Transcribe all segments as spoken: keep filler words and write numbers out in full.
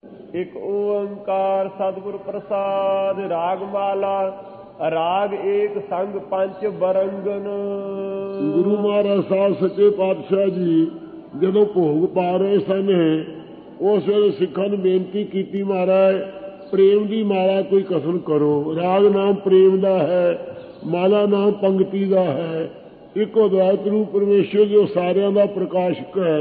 ਇੱਕ ਓੰਕਾਰ ਸਤਿਗੁਰ ਪ੍ਰਸਾਦ। ਰਾਗ ਮਾਲਾ ਰਾਗ ਏਕ ਸੰਗ ਪੰਚ ਬਰੰਗਨ। ਗੁਰੂ ਮਹਾਰਾਜ ਸਾਹਿਬ ਸੱਚੇ ਪਾਤਸ਼ਾਹ ਜੀ ਜਦੋਂ ਭੋਗ ਪਾ ਰਹੇ ਸਨ, ਉਸ ਵੇਲੇ ਸਿੱਖਾਂ ਨੂੰ ਬੇਨਤੀ ਕੀਤੀ, ਮਹਾਰਾਜ ਪ੍ਰੇਮ ਦੀ ਮਾਲਾ ਕੋਈ ਕਥਨ ਕਰੋ। ਰਾਗ ਨਾਮ ਪ੍ਰੇਮ ਦਾ ਹੈ, ਮਾਲਾ ਨਾਮ ਪੰਗਤੀ ਦਾ ਹੈ। ਇੱਕੋ ਅਦਵੈਤ ਰੂਪ ਪਰਮੇਸ਼ਰ ਜੋ ਸਾਰਿਆਂ ਦਾ ਪ੍ਰਕਾਸ਼ਕ ਹੈ,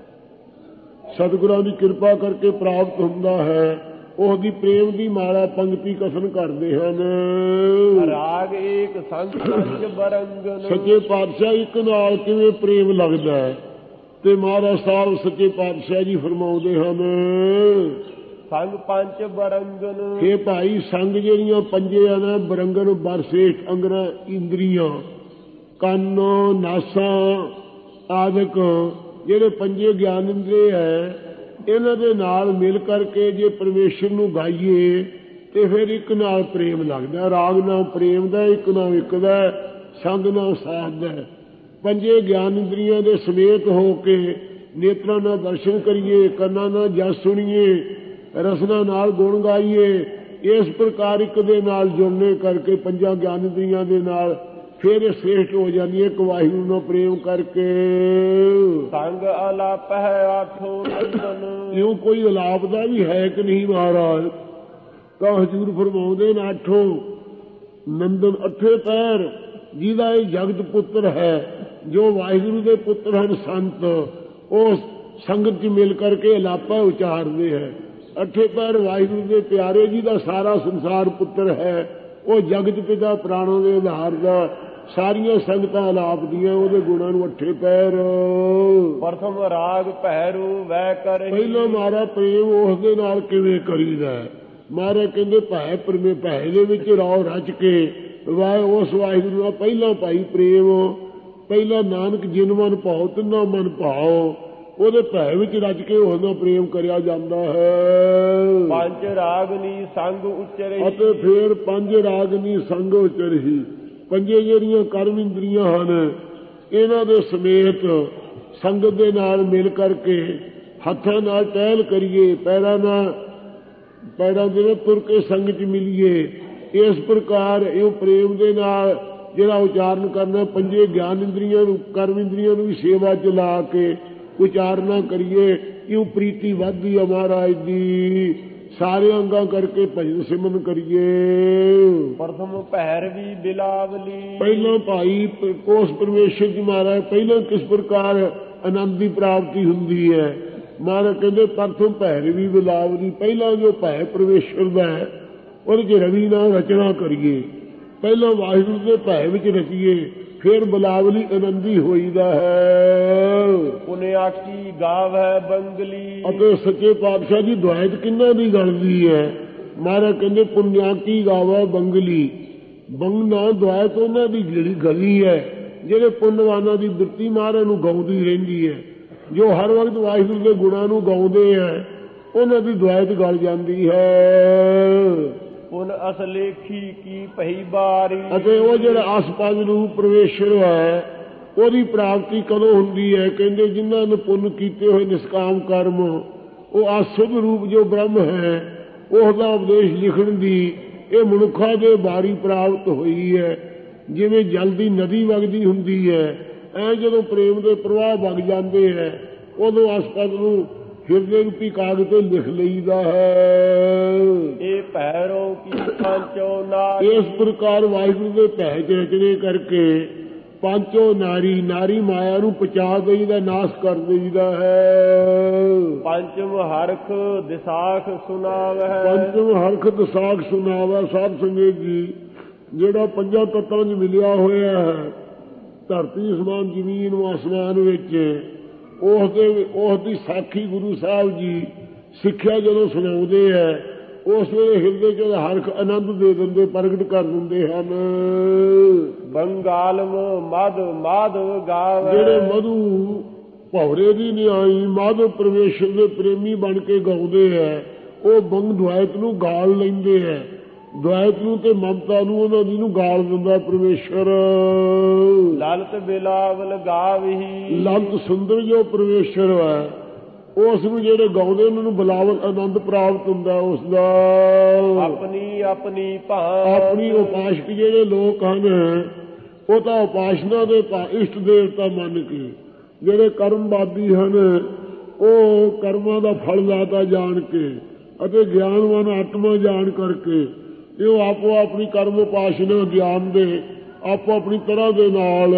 ਸਤਿਗੁਰਾਂ ਦੀ ਕਿਰਪਾ ਕਰਕੇ ਪ੍ਰਾਪਤ ਹੁੰਦਾ ਹੈ, ਉਹਦੀ ਪ੍ਰੇਮ ਦੀ ਮਾਲਾ ਪੰਗਤੀ ਕਥਨ ਕਰਦੇ ਹਨ। ਰਾਗ ਏਕ ਸੰਗ ਪੰਚ ਬਰੰਗਨ। ਸੱਚੇ ਪਾਤਸ਼ਾਹ ਇੱਕ ਨਾਲ ਕਿਵੇਂ ਪ੍ਰੇਮ ਲੱਗਦਾ ਹੈ, ਤੇ ਮਹਾਰਾਜ ਸਾਹਿਬ ਸੱਚੇ ਪਾਤਸ਼ਾਹ ਜੀ ਫਰਮਾਉਂਦੇ ਹਨ, ਸੰਗ ਪੰਚ ਬਰੰਗਨ। ਇਹ ਭਾਈ ਸੰਗ ਜਿਹੜੀਆਂ ਪੰਜੇ ਆ ਨਾ, ਬਰੰਗਨ ਬਰਸੇਠ ਅੰਗਰਾਂ ਇੰਦਰੀਆਂ, ਕੰਨ ਨਾਸਾਂ ਆਦਿਕ ਜਿਹੜੇ ਪੰਜੇ ਗਿਆਨ ਇੰਦਰੀ ਹੈ, ਇਹਨਾਂ ਦੇ ਨਾਲ ਮਿਲ ਕਰਕੇ ਜੇ ਪਰਮੇਸ਼ਰ ਨੂੰ ਗਾਈਏ ਤੇ ਫਿਰ ਇੱਕ ਨਾਲ ਪ੍ਰੇਮ ਲੱਗਦਾ। ਰਾਗ ਨਾਲ ਪ੍ਰੇਮ ਦਾ, ਇੱਕ ਨਾਲ ਇੱਕ ਦਾ, ਸੰਗ ਨਾਲ ਸਾਥ ਦਾ। ਪੰਜੇ ਗਿਆਨ ਇੰਦਰੀਆਂ ਦੇ ਸਮੇਤ ਹੋ ਕੇ ਨੇਤਰਾਂ ਨਾਲ ਦਰਸ਼ਨ ਕਰੀਏ, ਕੰਨਾਂ ਨਾਲ ਜਸ ਸੁਣੀਏ, ਰਸਨਾ ਨਾਲ ਗੁਣ ਗਾਈਏ। ਇਸ ਪ੍ਰਕਾਰ ਇੱਕ ਦੇ ਨਾਲ ਜੁੜਨੇ ਕਰਕੇ ਪੰਜਾਂ ਗਿਆਨ ਇੰਦਰੀਆਂ ਦੇ ਨਾਲ ਫਿਰ ਇਹ ਸ੍ਰੇਸ਼ਟ ਹੋ ਜਾਂਦੀ ਹੈ, ਇੱਕ ਵਾਹਿਗੁਰੂ ਨਾਲ ਪ੍ਰੇਮ ਕਰਕੇ। ਸੰਗ ਅਲਾਪ ਹੈ ਆਠੋ ਨੰਦਨ। ਇਉਂ ਕੋਈ ਅਲਾਪ ਦਾ ਵੀ ਹੈ ਕਿ ਨਹੀਂ ਮਹਾਰਾਜ? ਤਾਂ ਹਜ਼ੂਰ ਫਰਮਾਉਂਦੇ ਨੇ, ਆਠੋ ਨੰਦਨ, ਅੱਠੇ ਪੈਰ ਜਿਹਦਾ ਇਹ ਜਗਤ ਪੁੱਤਰ ਹੈ, ਜੋ ਵਾਹਿਗੁਰੂ ਦੇ ਪੁੱਤਰ ਹਨ ਸੰਤ, ਉਹ ਸੰਗਤ 'ਚ ਮਿਲ ਕਰਕੇ ਅਲਾਪਾ ਉਚਾਰਦੇ ਹੈ। ਅੱਠੇ ਪੈਰ ਵਾਹਿਗੁਰੂ ਦੇ ਪਿਆਰੇ ਜੀ ਦਾ ਸਾਰਾ ਸੰਸਾਰ ਪੁੱਤਰ ਹੈ, ਉਹ ਜਗਤ ਪਿਤਾ ਪ੍ਰਾਣਾਂ ਦੇ ਆਧਾਰ ਦਾ, ਸਾਰੀਆਂ ਸੰਗਤਾਂ ਅਲਾਪ ਦੀਆਂ ਉਹਦੇ ਗੁਣਾਂ ਨੂੰ ਅੱਠੇ ਪੈਰ। ਪ੍ਰਥਮ ਰਾਗ ਭੈਰੂ ਵੈ ਕਰ। ਪਹਿਲਾਂ ਮਾਰਾ ਪ੍ਰੇਮ ਉਸ ਦੇ ਨਾਲ ਕਿਵੇਂ ਕਰੀਦਾ? ਮਹਾਰਾਜ ਕਹਿੰਦੇ ਭੈ ਪ੍ਰਮੇ ਭੈ ਦੇ ਵਿੱਚ ਰੌ ਰਚ ਕੇ ਵਾਹ ਉਸ ਵਾਹਿਗੁਰੂ ਨਾਲ ਪਹਿਲਾਂ ਭਾਈ ਪ੍ਰੇਮ। ਪਹਿਲਾਂ ਨਾਨਕ ਜਿਨ ਮਨ ਭਾਉ ਤਿੰਨਾ ਮਨ ਭਾਉ, ਉਹਦੇ ਭੈ ਵਿੱਚ ਰਚ ਕੇ ਉਸ ਨਾਲ ਪ੍ਰੇਮ ਕਰਿਆ ਜਾਂਦਾ ਹੈ। ਪੰਜ ਰਾਗਨੀ ਸੰਗ ਉਚਰਹੀ। ਅਤੇ ਫਿਰ ਪੰਜ ਰਾਗਨੀ ਸੰਗ ਉਚਰਹੀ। ਪੰਜੇ ਜਿਹੜੀਆਂ ਕਰਮ ਇੰਦਰੀਆਂ ਹਨ, ਇਹਨਾਂ ਦੇ ਸਮੇਤ ਸੰਗਤ ਦੇ ਨਾਲ ਮਿਲ ਕਰਕੇ ਹੱਥਾਂ ਨਾਲ ਟਹਿਲ ਕਰੀਏ, ਪੈਰਾਂ ਨਾਲ ਪੈਰਾਂ ਦੇ ਤੁਰ ਕੇ ਸੰਗ 'ਚ ਮਿਲੀਏ। ਇਸ ਪ੍ਰਕਾਰ ਇਹ ਪ੍ਰੇਮ ਦੇ ਨਾਲ ਜਿਹੜਾ ਉਚਾਰਨ ਕਰਨਾ, ਪੰਜੇ ਗਿਆਨ ਇੰਦਰੀਆਂ ਨੂੰ, ਕਰਮ ਇੰਦਰੀਆਂ ਨੂੰ ਵੀ ਸੇਵਾ 'ਚ ਲਾ ਕੇ ਉਚਾਰਨਾ ਕਰੀਏ। ਇਉਂ ਪ੍ਰੀਤੀ ਵੱਧਦੀ ਹੈ ਮਹਾਰਾਜ ਦੀ। ਸਾਰੇ ਅੰਗਾਂ ਕਰਕੇ ਭਜਨ ਸਿਮਰਨ ਕਰੀਏ। ਪ੍ਰਥਮ ਭੈਰ ਵੀ ਬਿਲਾਵਲੀ। ਪਹਿਲਾਂ ਭਾਈ ਉਸ ਪਰਮੇਸ਼ਰ ਜੀ ਮਹਾਰਾਜ ਪਹਿਲਾਂ ਕਿਸ ਪ੍ਰਕਾਰ ਆਨੰਦ ਦੀ ਪ੍ਰਾਪਤੀ ਹੁੰਦੀ ਹੈ? ਮਹਾਰਾਜ ਕਹਿੰਦੇ ਪ੍ਰਥਮ ਭੈਰ ਵੀ ਬਿਲਾਵਲੀ। ਪਹਿਲਾਂ ਜੋ ਭੈ ਪਰਮੇਸ਼ਰ ਦਾ ਹੈ, ਉਹਦੇ 'ਚ ਰਵੀ ਨਾਲ ਰਚਨਾ ਕਰੀਏ। ਪਹਿਲਾਂ ਵਾਹਿਗੁਰੂ ਦੇ ਭੈ ਵਿੱਚ ਰਚੀਏ, ਫਿਰ ਬਿਲਾਵਲੀ ਆਨੰਦੀ ਹੋਈਦਾ ਹੈ। ਪੁਨਿਆਕੀ ਗਾਵੈ ਬੰਗਲੀ। ਅਤੇ ਸੱਚੇ ਪਾਤਸ਼ਾਹ ਦੀ ਦੁਆਇਤ ਕਿੰਨਾਂ ਦੀ ਗਲਦੀ ਹੈ? ਮਹਾਰਾਜ ਕਹਿੰਦੇ ਪੁਨਿਆਕੀ ਗਾਵੈ ਬੰਗਲੀ। ਬੰਗਨਾ ਦੁਆਇਤ ਉਹਨਾਂ ਦੀ ਜਿਹੜੀ ਗਲੀ ਹੈ, ਜਿਹੜੇ ਪੁੰਨਵਾਨਾਂ ਦੀ ਬਿਰਤੀ ਮਹਾਰਾਜ ਨੂੰ ਗਾਉਂਦੀ ਰਹਿੰਦੀ ਹੈ, ਜੋ ਹਰ ਵਕਤ ਵਾਹਿਗੁਰੂ ਦੇ ਗੁਣਾਂ ਨੂੰ ਗਾਉਂਦੇ ਹੈ, ਉਹਨਾਂ ਦੀ ਦੁਆਇਤ ਗਲ ਜਾਂਦੀ ਹੈ। ਪੁਨ ਅਸਲੇਖੀ ਕੀ ਪਹੀ ਬਾਰੀ। ਅਤੇ ਉਹ ਜਿਹੜਾ ਆਸਪਦ ਰੂਪ ਪਰਮੇਸ਼ਰ ਹੈ, ਉਹਦੀ ਪ੍ਰਾਪਤੀ ਕਦੋਂ ਹੁੰਦੀ ਹੈ? ਕਹਿੰਦੇ ਜਿਨ੍ਹਾਂ ਨੇ ਪੁੰਨ ਕੀਤੇ ਹੋਏ ਨਿਸ਼ਕਾਮ ਕਰਮ, ਉਹ ਆਸੁਭ ਰੂਪ ਜੋ ਬ੍ਰਹਮ ਹੈ, ਉਹਦਾ ਉਪਦੇਸ਼ ਲਿਖਣ ਦੀ ਇਹ ਮਨੁੱਖਾਂ ਦੇ ਬਾਰੀ ਪ੍ਰਾਪਤ ਹੋਈ ਹੈ। ਜਿਵੇਂ ਜਲ ਦੀ ਨਦੀ ਵਗਦੀ ਹੁੰਦੀ ਹੈ, ਐ ਜਦੋਂ ਪ੍ਰੇਮ ਦੇ ਪ੍ਰਵਾਹ ਵਗ ਜਾਂਦੇ ਹੈ, ਉਦੋਂ ਆਸਪਦ ਨੂੰ ਹਿਰਦੇ ਰੂਪੀ ਕਾਗਜ਼ ਤੇ ਲਿਖ ਲਈਦਾ ਹੈ। ਇਹ ਭੈਰੋ ਕੀ ਪੰਚੋ ਨਾਰੀ। ਇਸ ਪ੍ਰਕਾਰ ਵਾਹਿਗੁਰੂ ਦੇ ਭੈ ਚ ਰਚਨੇ ਕਰਕੇ ਪੰਚੋ ਨਾਰੀ, ਨਾਰੀ ਮਾਇਆ ਨੂੰ ਪਚਾ ਦੇਈਦਾ, ਨਾਸ਼ ਕਰ ਦੇਈਦਾ ਹੈ। ਪੰਚਮ ਹਰਖ ਦਿਸਾਖ ਸੁਣਾਵੈ। ਪੰਚਮ ਹਰਖ ਦਿਸਾਖ ਸੁਣਾਵੈ। ਸਾਧ ਸੰਗਤ ਜੀ, ਜਿਹੜਾ ਪੰਜਾਂ ਤੱਤਾਂ 'ਚ ਮਿਲਿਆ ਹੋਇਆ ਹੈ, ਧਰਤੀ ਸਮਾਨ ਜ਼ਮੀਨ ਆਸਮਾਨ ਵਿੱਚ, ਉਸ ਦੇ ਉਸ ਦੀ ਸਾਖੀ ਗੁਰੂ ਸਾਹਿਬ ਜੀ ਸਿੱਖਿਆ ਜਦੋਂ ਸੁਣਾਉਂਦੇ ਹੈ, ਉਸ ਵੇਲੇ ਹਿਰਦੇ 'ਚ ਹਰਖ ਆਨੰਦ ਦੇ ਦਿੰਦੇ, ਪ੍ਰਗਟ ਕਰ ਦਿੰਦੇ ਹਨ। ਬੰਗਾਲਮ ਮਦ ਮਾਧਵ ਗਾਵੈ। ਜਿਹੜੇ ਮਧੂ ਭੌਰੇ ਦੀ ਨਿਆਈ ਮਾਧਵ ਪਰਮੇਸ਼ਰ ਦੇ ਪ੍ਰੇਮੀ ਬਣ ਕੇ ਗਾਉਂਦੇ ਹੈ, ਉਹ ਬੰਗ ਦੁਆਇਤ ਨੂੰ ਗਾਲ ਲੈਂਦੇ ਹੈ। ਦੁਆਇਤ ਨੂੰ ਤੇ ਮਮਤਾ ਨੂੰ ਉਹਨਾਂ ਦੀ ਨੂੰ ਗਾਲ ਦਿੰਦਾ ਪਰਮੇਸ਼ਰ। ਲਲਤ ਬਿਲਾਵਲ ਗਾਵਹੀ। ਲਲਤ ਸੁੰਦਰ ਜੋ ਪਰਮੇਸ਼ਰ ਹੈ, ਉਸ ਨੂੰ ਜਿਹੜੇ ਗਾਉਂਦੇ ਉਹਨਾਂ ਨੂੰ ਬਲਾਵਲ ਆਨੰਦ ਪ੍ਰਾਪਤ ਹੁੰਦਾ ਉਸ ਦਾ। ਆਪਣੀ ਆਪਣੀ ਭਾਂਤ ਆਪਣੀ ਉਪਾਸ਼ਕ ਜਿਹੜੇ ਲੋਕ ਹਨ ਉਹ ਤਾਂ ਉਪਾਸ਼ਨਾ ਦੇ ਇਸ਼ਟ ਦੇਵਤਾ ਮੰਨ ਕੇ, ਜਿਹੜੇ ਕਰਮਵਾਦੀ ਹਨ ਉਹ ਕਰਮਾਂ ਦਾ ਫਲ ਦਾਤਾ ਜਾਣ ਕੇ ਅਤੇ ਗਿਆਨਵਾਨ ਆਤਮਾ ਜਾਣ ਕਰਕੇ ਇਹ ਉਹ ਆਪੋ ਆਪਣੀ ਕਰਮ ਉਪਾਸ਼ਨਾ ਗਿਆਨ ਦੇ ਆਪੋ ਆਪਣੀ ਤਰ੍ਹਾਂ ਦੇ ਨਾਲ